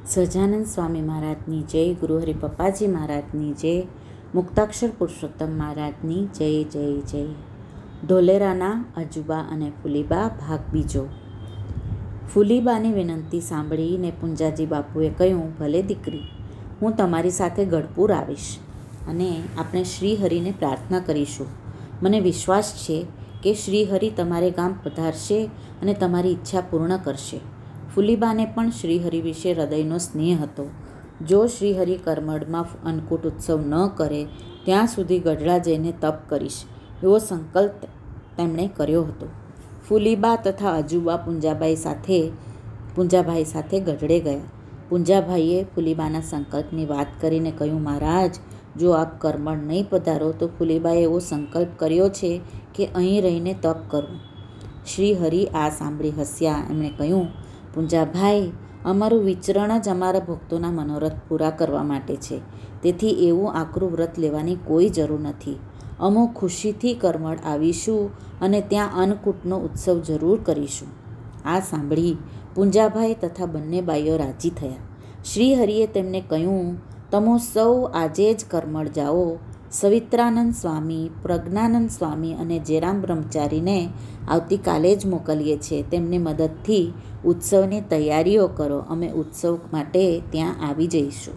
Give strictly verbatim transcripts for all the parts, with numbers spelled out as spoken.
સહજાનંદ સ્વામી મહારાજની જય, ગુરુહરિ પપ્પાજી મહારાજની જય, મુક્તાક્ષર પુરુષોત્તમ મહારાજની જય જય જય. ઢોલેરાના અજુબા અને ફૂલીબા ભાગ બીજો. ફૂલીબાની વિનંતી સાંભળીને પુંજાજી બાપુએ કહ્યું, ભલે દીકરી, હું તમારી સાથે ગઢપુર આવીશ અને આપણે શ્રીહરિને પ્રાર્થના કરીશું. મને વિશ્વાસ છે કે શ્રીહરિ તમારે ગામ પધારશે અને તમારી ઈચ્છા પૂર્ણ કરશે. ફૂલીબાને પણ શ્રીહરિ વિશે હૃદયનો સ્નેહ હતો. જો શ્રીહરિ કરમળમાં અન્નકૂટ ઉત્સવ ન કરે ત્યાં સુધી ગઢડા જઈને તપ કરીશ એવો સંકલ્પ તેમણે કર્યો હતો. ફૂલીબા તથા અજુબા પુંજાબાઈ સાથે પુંજાભાઈ સાથે ગઢડે ગયા. પુંજાભાઈએ ફૂલીબાના સંકલ્પની વાત કરીને કહ્યું, મહારાજ, જો આપ કરમળ નહીં પધારો તો ફૂલીબાએ એવો સંકલ્પ કર્યો છે કે અહીં રહીને તપ કરવું. શ્રીહરિ આ સાંભળી હસ્યા. એમણે કહ્યું, પુંજાભાઈ, અમારું વિચરણ જ અમારા ભક્તોના મનોરથ પૂરા કરવા માટે છે. તેથી એવું આકરું વ્રત લેવાની કોઈ જરૂર નથી. અમો ખુશીથી કરમળ આવીશું અને ત્યાં અન્નકૂટનો ઉત્સવ જરૂર કરીશું. આ સાંભળી પુંજાભાઈ તથા બંને બાઈઓ રાજી થયા. શ્રીહરિએ તેમને કહ્યું, તમો સૌ આજે જ કરમળ જાઓ. સવિત્રાનંદ સ્વામી, પ્રજ્ઞાનંદ સ્વામી અને જેરામ બ્રહ્મચારીને આવતીકાલે જ મોકલીએ છીએ. તેમની મદદથી ઉત્સવની તૈયારીઓ કરો. અમે ઉત્સવ માટે ત્યાં આવી જઈશું.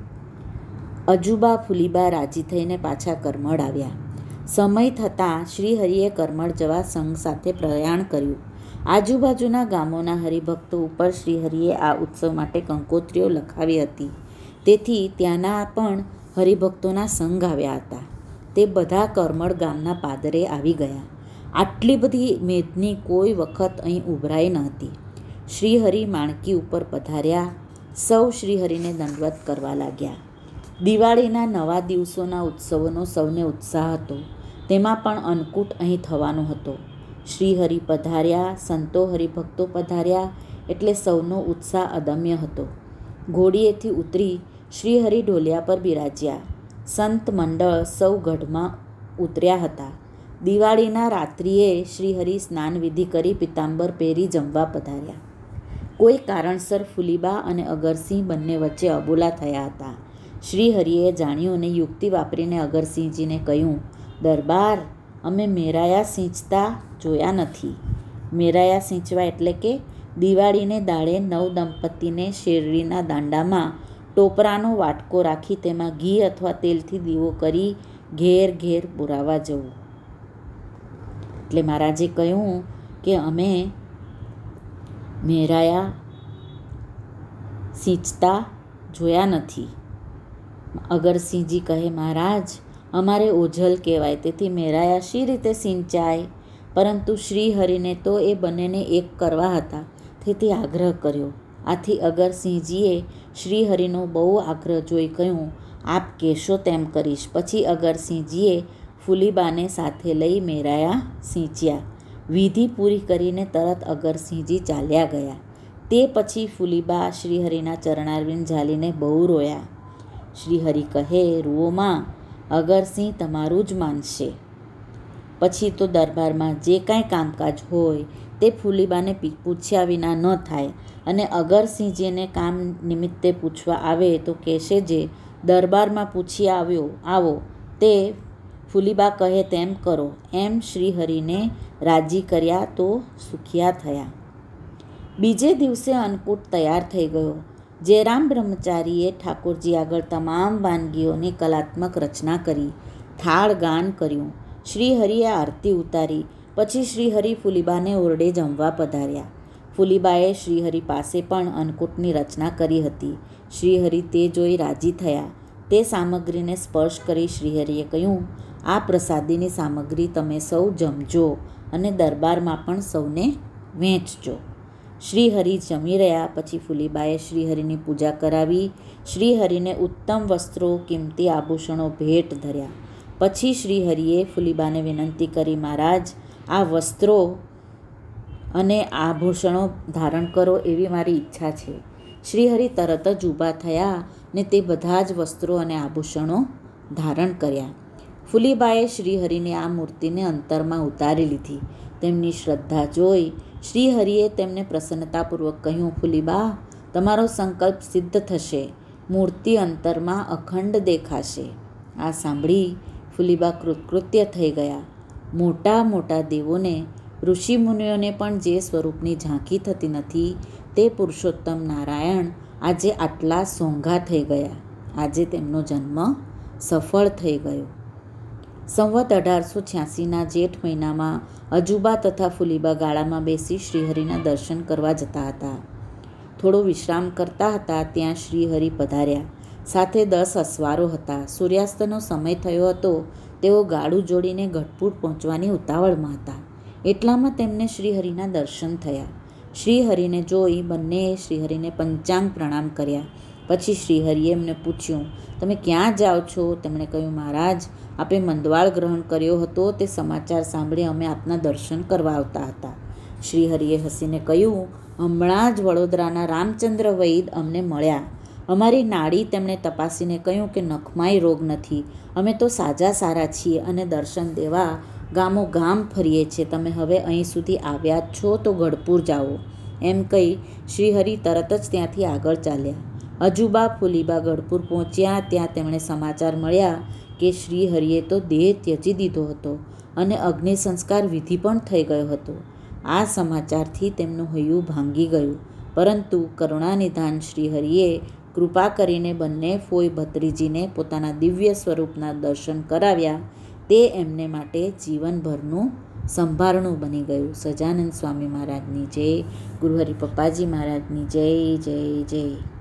અજુબા ફૂલીબા રાજી થઈને પાછા કરમળ આવ્યા. સમય થતાં શ્રીહરિએ કરમળ જવા સંઘ સાથે પ્રયાણ કર્યું. આજુબાજુના ગામોના હરિભક્તો ઉપર શ્રીહરિએ આ ઉત્સવ માટે કંકોત્રીઓ લખાવી હતી. તેથી ત્યાંના પણ હરિભક્તોના સંઘ આવ્યા હતા. તે બધા કરમળ ગામના પાદરે આવી ગયા. આટલી બધી મેદની કોઈ વખત અહીં ઉભરાઈ ન હતી. શ્રીહરિ માણકી ઉપર પધાર્યા. સૌ શ્રીહરિને દંડવત કરવા લાગ્યા. દિવાળીના નવા દિવસોના ઉત્સવોનો સૌને ઉત્સાહ હતો. તેમાં પણ અન્નકૂટ અહીં થવાનો હતો. શ્રીહરિ પધાર્યા, સંતો હરિભક્તો પધાર્યા એટલે સૌનો ઉત્સાહ અદમ્ય હતો. ઘોડીએથી ઉતરી શ્રીહરિ ઢોલિયા પર બિરાજ્યા. સંત મંડળ સૌ ગઢમાં ઉતર્યા હતા. દિવાળીના રાત્રિએ શ્રીહરિ સ્નાન વિધિ કરી પિતાંબર પહેરી જમવા પધાર્યા. કોઈ કારણસર ફૂલીબા અને અગરસિંહ બંને વચ્ચે અબોલા થયા હતા. શ્રીહરિએ જાણ્યું અને યુક્તિ વાપરીને અગરસિંહજીને કહ્યું, દરબાર, અમે મેરાયા સિંચતા જોયા નથી. મેરાયા સિંચવા એટલે કે દિવાળીને દાડે નવ દંપતીને શેરડીના દાંડામાં ટોપરાનો વાટકો રાખી તેમાં ઘી અથવા તેલથી દીવો કરી ઘેર ઘેર પુરાવા જવું. એટલે મહારાજે કહ્યું કે અમે મેરાયા સિંચતા જોયા નથી. અગરસિંહજી કહે, મહારાજ, અમારે ઓઝલ કહેવાય, તેથી મેરાયા શી રીતે સિંચાય? પરંતુ શ્રીહરિને તો એ બંનેને એક કરવા હતા, તેથી આગ્રહ કર્યો. આથી અગરસિંહજીએ શ્રીહરિનો બહુ આગ્રહ જોઈ કહ્યું, આપ કહેશો તેમ કરીશ. પછી અગરસિંહજીએ ફૂલીબાને સાથે લઈ મેરાયા સિંચ્યા. વિધિ પૂરી કરીને તરત અગરસિંહજી ચાલ્યા ગયા. તે પછી ફૂલીબા શ્રીહરિના ચરણારવિંદ ઝાલીને બહુ રોયા. શ્રીહરિ કહે, રૂઓમાં, અગરસિંહ તમારું જ માનશે. પછી તો દરબારમાં જે કાંઈ કામકાજ હોય તે ફૂલીબાને પૂછ્યા વિના ન થાય. અને અગરસિંહજીને કામ નિમિત્તે પૂછવા આવે તો કહેશે જે દરબારમાં પૂછી આવ્યો આવો. તે ફૂલીબા કહે તેમ કરો. એમ શ્રીહરિને રાજી કર્યા તો સુખિયા થયા. બીજે દિવસે અન્નકૂટ તૈયાર થઈ ગયો. જેરામ બ્રહ્મચારીએ ઠાકોરજી આગળ તમામ વાનગીઓની કલાત્મક રચના કરી. થાળ ગાન કર્યું. શ્રીહરિએ આરતી ઉતારી. પછી શ્રીહરિ ફૂલીબાને ઓરડે જમવા પધાર્યા. ફૂલીબાએ શ્રીહરિ પાસે પણ અન્નકૂટની રચના કરી હતી. શ્રીહરિ તે જોઈ રાજી થયા. તે સામગ્રીને સ્પર્શ કરી શ્રીહરિએ કહ્યું, આ પ્રસાદીની સામગ્રી તમે સૌ જમજો અને દરબારમાં પણ સૌને વહેંચજો. શ્રીહરિ જમી રહ્યા પછી ફૂલીબાએ શ્રીહરિની પૂજા કરાવી. શ્રીહરિને ઉત્તમ વસ્ત્રો, કિંમતી આભૂષણો ભેટ ધર્યા. પછી શ્રીહરિએ ફૂલીબાને વિનંતી કરી, મહારાજ, આ વસ્ત્રો અને આભૂષણો ધારણ કરો એવી મારી ઈચ્છા છે. શ્રીહરિ તરત જ ઊભા થયા ને તે બધા જ વસ્ત્રો અને આભૂષણો ધારણ કર્યા. ફૂલીબાએ શ્રીહરિની આ મૂર્તિને અંતરમાં ઉતારી લીધી. તેમની શ્રદ્ધા જોઈ શ્રીહરિએ તેમને પ્રસન્નતાપૂર્વક કહ્યું, ફૂલીબા, તમારો સંકલ્પ સિદ્ધ થશે. મૂર્તિ અંતરમાં અખંડ દેખાશે. આ સાંભળી ફુલીબા કૃતકૃત્ય થઈ ગયા. મોટા મોટા દેવોને, ઋષિમુનિઓને પણ જે સ્વરૂપની ઝાંખી થતી નથી તે પુરુષોત્તમ નારાયણ આજે આટલા સોંઘા થઈ ગયા. આજે તેમનો જન્મ સફળ થઈ ગયો. સંવત અઢારસો છ્યાસીના જેઠ મહિનામાં અજુબા તથા ફુલીબા ગાળામાં બેસી શ્રીહરિના દર્શન કરવા જતા હતા. થોડો વિશ્રામ કરતા હતા ત્યાં શ્રીહરિ પધાર્યા. સાથે દસ અસવારો હતા. સૂર્યાસ્તનો સમય થયો હતો. તેઓ ગાડું જોડીને ગઢપુર પહોંચવાની ઉતાવળમાં હતા. એટલામાં તેમને શ્રીહરિના દર્શન થયા. શ્રીહરિને જોઈ બંનેએ શ્રીહરિને પંચાંગ પ્રણામ કર્યા. પછી શ્રીહરિએ એમને પૂછ્યું, તમે ક્યાં જાઓ છો? તેમણે કહ્યું, મહારાજ, આપે મંદવાળ ગ્રહણ કર્યો હતો તે સમાચાર સાંભળી અમે આપના દર્શન કરવા આવતા હતા. શ્રીહરિએ હસીને કહ્યું, હમણાં જ વડોદરાના રામચંદ્ર વૈદ અમને મળ્યા. અમારી નાડી તેમણે તપાસીને કહ્યું કે નખમાય રોગ નથી. અમે તો સાજા સારા છીએ અને દર્શન દેવા ગામો ગામ ફરીએ છીએ. તમે હવે અહીં સુધી આવ્યા જ છો તો ગઢપુર જાઓ. એમ કહી શ્રીહરિ તરત જ ત્યાંથી આગળ ચાલ્યા. અજુબા ફુલીબા ગઢપુર પહોંચ્યા. ત્યાં તેમણે સમાચાર મળ્યા કે શ્રીહરિએ તો દેહ ત્યજી દીધો હતો અને અગ્નિ સંસ્કાર વિધિ પણ થઈ ગયો હતો. આ સમાચારથી તેમનું હૈયું ભાંગી ગયું. પરંતુ કરુણાનિધાન શ્રીહરિએ કૃપા કરીને બંને ફોઈ ભત્રીજીને પોતાના દિવ્ય સ્વરૂપના દર્શન કરાવ્યા. તે એમને માટે જીવનભરનું સંભારણું બની ગયું. સજાનંદ સ્વામી મહારાજની જય. ગુરુહરિ પપ્પાજી મહારાજની જય જય જય.